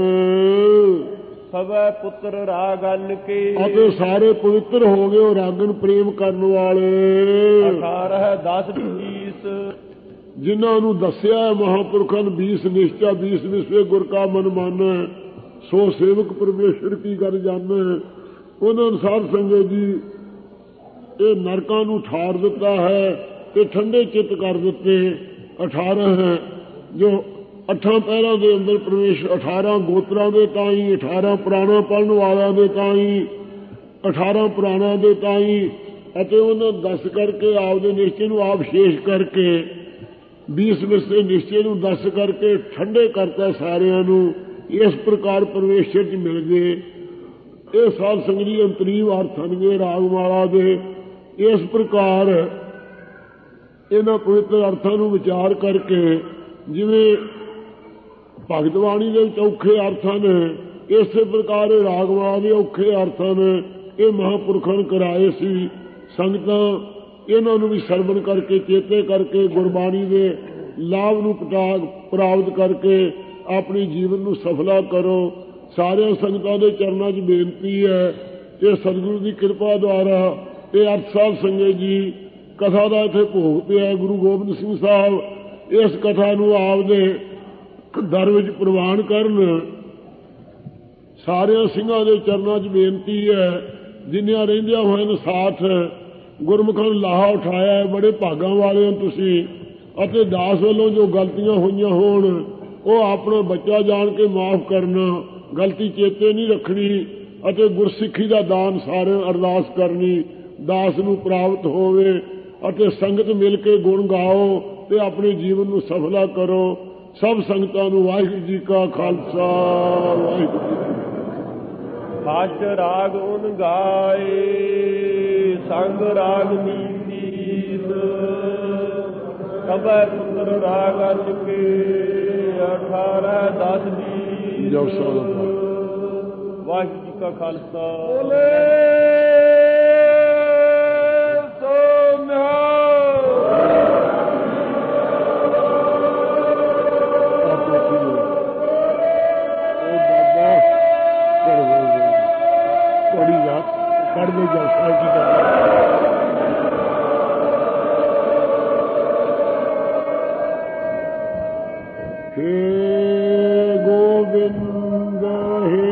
ਸਭੈ ਪੁੱਤਰ ਰਾਗਨ ਕੇ, ਅਤੇ ਸਾਰੇ ਪਵਿੱਤਰ ਹੋ ਗਏ ਉਹ ਰਾਗਨ ਪ੍ਰੇਮ ਕਰਨ ਵਾਲੇ। ਅਠਾਰਹ ਦਸ ਬੀਸ, ਜਿਨ੍ਹਾਂ ਨੂੰ ਦੱਸਿਆ ਮਹਾਂਪੁਰਖਾਂ ਨੇ ਬੀਸ ਨਿਸ਼ਚਾ ਬੀਸ ਵਿਸਵੇ ਗੁਰ ਕਾ ਮਨ ਮਾਨੈ, ਸੋ ਸੇਵਕ ਪਰਮੇਸ਼ਰ ਕੀ ਕਰ ਜਾਣੈ। ਉਹਨਾਂ ਨੂੰ ਸਾਧ ਸੰਗਤ ਜੀ ਇਹ ਨਰਕਾਂ ਨੂੰ ਠਾਰ ਦਿੱਤਾ ਹੈ ਤੇ ਠੰਡੇ ਚਿੱਤ ਕਰ ਦਿੱਤੇ। ਅਠਾਰਾਂ ਹੈ ਜੋ ਅੱਠਾਂ ਪਹਿਰਾਂ ਦੇ ਅੰਦਰ ਪ੍ਰਵੇਸ਼, ਅਠਾਰਾਂ ਗੋਤਰਾਂ ਦੇ ਤਾਈ, ਅਠਾਰਾਂ ਪੁਰਾਣਾ ਪੜ੍ਹਨ ਵਾਲਿਆਂ ਦੇ ਤਾਈ, ਅਠਾਰਾਂ ਪੁਰਾਣਾਂ ਦੇ ਤਾਈ, ਅਤੇ ਉਹਨਾਂ ਦੱਸ ਕਰਕੇ ਆਪਦੇ ਨਿਸ਼ਚੇ ਨੂੰ ਆਪ ਸ਼ੇਸ਼ ਕਰਕੇ बीस विस्ते निश्चय ਨੂੰ ਦੱਸ ਕਰਕੇ ਠੰਡੇ ਕਰਤਾ ਸਾਰਿਆਂ ਨੂੰ। ਇਸ ਪ੍ਰਕਾਰ ਪਰਮੇਸ਼ਰ ਜੀ ਮਿਲ ਗਏ। ਇਹ ਸਾਧ ਸੰਗਤ ਜੀ ਅੰਤਰੀਵ ਅਰਥ ਹਨਗੇ ਰਾਗਮਾਲਾ ਦੇ। ਇਸ ਪ੍ਰਕਾਰ ਇਹਨਾਂ ਪਵਿੱਤਰ ਅਰਥਾਂ ਨੂੰ ਵਿਚਾਰ ਕਰਕੇ ਜਿਵੇਂ ਭਗਤ ਬਾਣੀ ਦੇ ਵਿੱਚ ਔਖੇ ਅਰਥ ਹਨ, ਇਸੇ ਪ੍ਰਕਾਰ ਇਹ ਰਾਗਮਾਲਾ ਦੇ ਔਖੇ ਅਰਥ ਹਨ। ਇਹ ਮਹਾਂਪੁਰਖਾਂ ਨੇ ਕਰਾਏ ਸੀ। ਸੰਗਤਾਂ ਇਹਨਾਂ ਨੂੰ ਵੀ ਸਰਵਣ ਕਰਕੇ ਚੇਤੇ ਕਰਕੇ ਗੁਰਬਾਣੀ ਦੇ ਲਾਭ ਨੂੰ ਪ੍ਰਾਪਤ ਕਰਕੇ ਆਪਣੇ ਜੀਵਨ ਨੂੰ ਸਫਲਾ ਕਰੋ। ਸਾਰਿਆਂ ਸੰਗਤਾਂ ਦੇ ਚਰਨਾਂ 'ਚ ਬੇਨਤੀ ਹੈ ਕਿ ਸਤਿਗੁਰੂ ਦੀ ਕਿਰਪਾ ਦੁਆਰਾ ਇਹ ਅਰਥ ਸਾਹਿਬ ਸੰਗਤ ਜੀ ਕਥਾ ਦਾ ਇੱਥੇ ਭੋਗ ਪਿਆ। ਗੁਰੂ ਗੋਬਿੰਦ ਸਿੰਘ ਸਾਹਿਬ ਇਸ ਕਥਾ ਨੂੰ ਆਪਦੇ ਦਰ ਵਿੱਚ ਪ੍ਰਵਾਨ ਕਰਨ। ਸਾਰਿਆਂ ਸਿੰਘਾਂ ਦੇ ਚਰਨਾਂ 'ਚ ਬੇਨਤੀ ਹੈ ਜਿੰਨਿਆਂ ਰਹਿੰਦਿਆਂ ਹੋਏ ਨੇ ਸਾਥ ਗੁਰਮੁਖਾਂ ਨੂੰ ਲਾਹਾ ਉਠਾਇਆ ਹੈ। ਬੜੇ ਭਾਗਾਂ ਵਾਲੇ ਹੋ ਤੁਸੀਂ। ਅਤੇ ਦਾਸ ਵੱਲੋਂ ਜੋ ਗਲਤੀਆਂ ਹੋਈਆਂ ਹੋਣ ਉਹ ਆਪਣਾ ਬੱਚਾ ਜਾਣ ਕੇ ਮਾਫ ਕਰਨਾ, ਗਲਤੀ ਚੇਤੇ ਨਹੀਂ ਰੱਖਣੀ ਅਤੇ ਗੁਰਸਿੱਖੀ ਦਾ ਦਾਨ ਸਾਰਿਆਂ ਅਰਦਾਸ ਕਰਨੀ ਦਾਸ ਨੂੰ ਪ੍ਰਾਪਤ ਹੋਵੇ। ਅਤੇ ਸੰਗਤ ਮਿਲ ਕੇ ਗੁਣ ਗਾਓ ਤੇ ਆਪਣੇ ਜੀਵਨ ਨੂੰ ਸਫਲਾ ਕਰੋ। ਸਭ ਸੰਗਤਾਂ ਨੂੰ ਵਾਹਿਗੁਰੂ ਜੀ ਕਾ ਖਾਲਸਾ ਵਾਹਿਗੁਰੂ ਜੀ ਕੀ ਫਤਿਹ। ਹਾਜ ਰਾਗ ਉਨ ਗਾਏ ਸੰਗ ਰਾਗ ਨੀਤ ਕਬੈ ਪੁੱਤਰ ਰਾਗ ਅਸ ਕੇ ਅਠਾਰਹ ਦਸ ਦੀ। ਵਾਹਿਗੁਰੂ ਜੀ ਕਾ ਖਾਲਸਾ ਬੋਲੇ ਸੋ ਨਿਹਾਲ। ਪੜ੍ਹਦੇ ਜਾ ਸਾਹਿਬ ਦਾ ਹੇ ਗੋਬਿੰਦ ਹੇ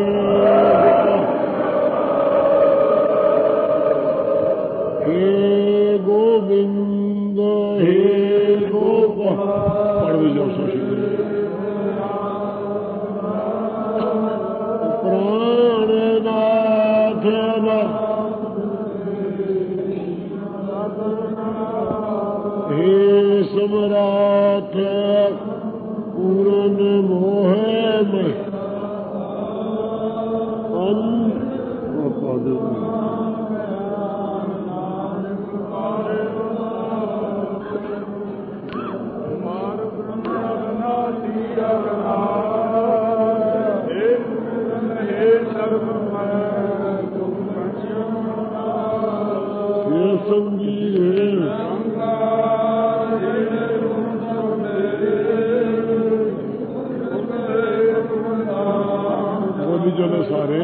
ਹੇ ਗੋਬਿੰਦ ਹੇ ਗੋਪਾਲ। ਪੜ੍ਹਦੇ ਜਾ ਸਾਹਿਬ ਪ੍ਰਾਣਨਾਥ हे ਸਮਰਾਥ ਪੂਰਨ ਮੋਹਿ ਮੈਂ ਅਨ ਪਦ ਮਾਰ ਬ੍ਰਹਮਨਾਥੀ ਅਗਨਾਥ ਹੇ ਸਰਬ ਮੈਂ ਤੁਮ हे ਸੰਗੀ ਹੈ ਚਲੋ ਸਾਰੇ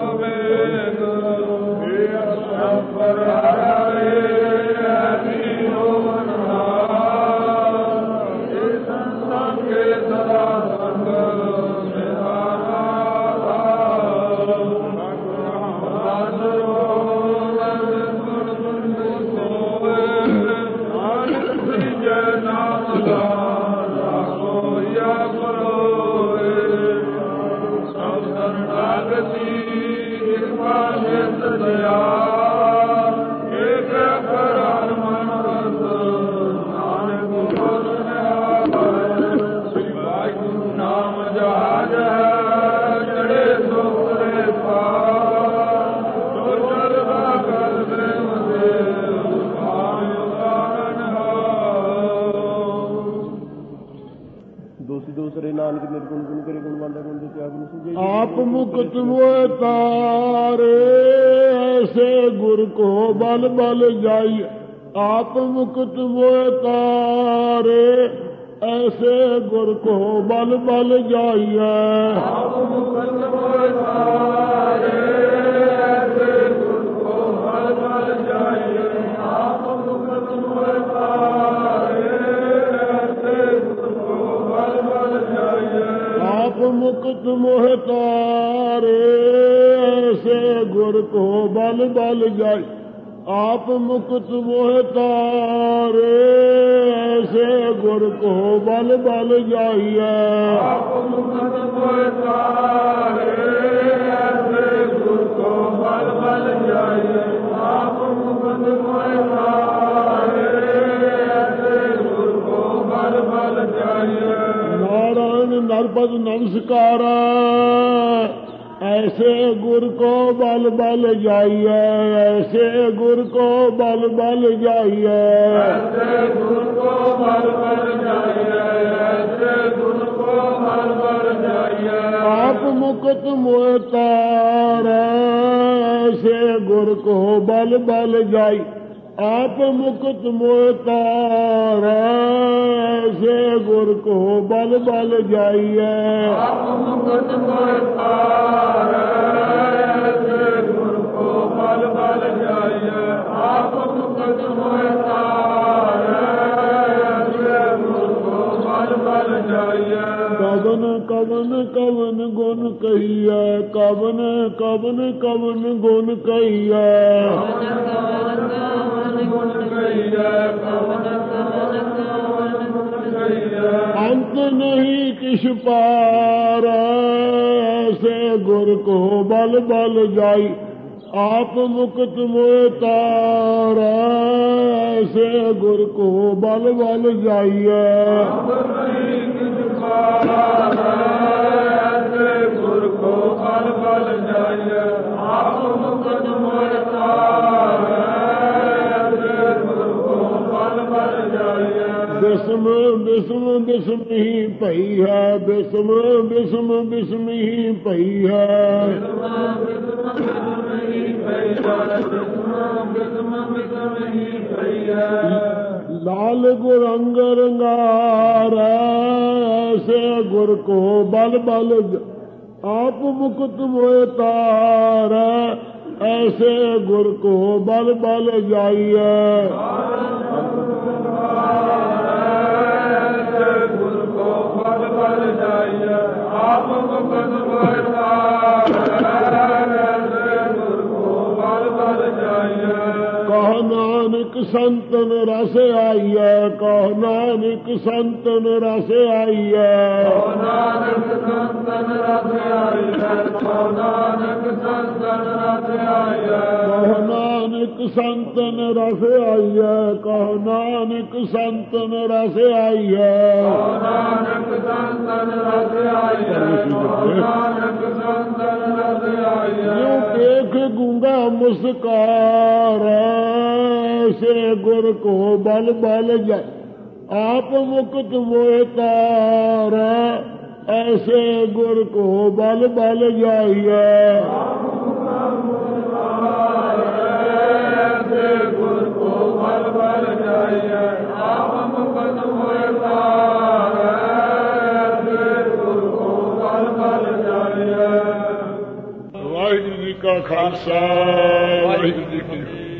आप मुक्त मोह तारे ऐसे गुर को बल बल जाइए। आप मुक्त मोह तारे ऐसे गुर को बल बल जाइए। आप मुक्त मोह तारे ऐसे गुर को बल बल जाइए। आप मुक्त मोह तारे ऐसे गुर को बल बल जाइए। आप मुक्त मोह तारे ऐसे गुर को बल बल जाय। आप मुकुट मोह तारे ऐसे गुर को बल बल जाइए। आप मुकुट मोह तारे ऐसे गुर को बल बल जाइए। आप मुकुट मोह तारे ऐसे गुर को बल बल जाइए। नारायण नरपद नमस्कार ऐसे गुर को बल बल जाइए। ऐसे गुर को बल बल जाइए। ऐसे गुर को बल बल जाइए। ऐसे गुर को बल बल जाइए। आप मुकुट मोह तारे ऐसे गुर को बल बल जाई। आप मुकुट मोह तारे ऐसे गुर को बल बल जाइए। आप मुकुट मोह तारे ऐसे गुर को बल बल जाइए। आप मुकुट मोह तारे ऐसे गुर को बल बल जाइए। कवन कवन कवन गुण कहिए। कवन कवन कवन गुण कहिए। अंत नहीं किस पार ऐसे गुर को बल बल जाई। आप मुकुट मोह तारे ऐसे गुर को बल बल जाइए। ऐसे गुर को बल बल जाइए। आप मुकुट मोह तारे ऐसे गुर को बल बल जाइए। बिस्म बिस्म बिस्म ही पई है। बिस्म बिस्म बिस्म ही पई है। लाल गुर अंग रंगार ऐसे गुर को बल बल। आप मुकुट मोह तारे ऐसे गुर को बल बल जाइए। ऐसे गुर को बल बल जाइए। आप मुकुट मोह तारे ऐसे गुर को बल बल जाइए। कह नानक संतन रस आइए। कह नानक संतन रस आइए। नानक संतन रस आइए। नानक संतन रस आइए। कह नानक संतन रस आइए। कह नानक संतन रस आइए। नानक संतन रस आइए। नानक संतन रस आइए। यूं देख गूंगा मुस्कार ऐसे गुर को बल बल जाए। आप मुकुट मोह तारे ऐसे गुर को बल बल जाइए। ऐसे गुर को बल बल जाइए। आप मुकुट मोह तारे ऐसे गुर को बल बल जाइए। वाहिगुरू जी का खालसा वाहिगुरू जी की